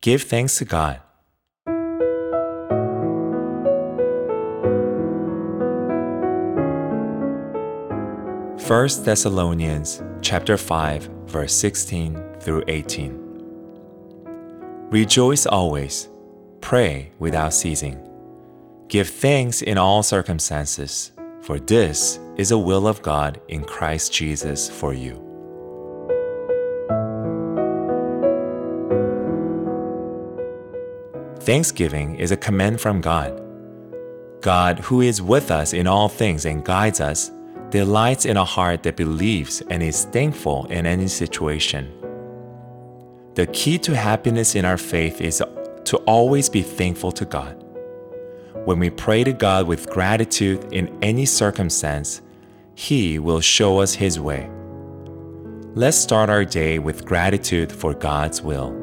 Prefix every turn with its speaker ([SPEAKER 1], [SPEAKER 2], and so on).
[SPEAKER 1] Give thanks to God. 1 Thessalonians chapter 5, verse 16 through 18. Rejoice always, pray without ceasing. Give thanks in all circumstances, for this is the will of God in Christ Jesus for you. Thanksgiving is a command from God. God, who is with us in all things and guides us, delights in a heart that believes and is thankful in any situation. The key to happiness in our faith is to always be thankful to God. When we pray to God with gratitude in any circumstance, He will show us His way. Let's start our day with gratitude for God's will.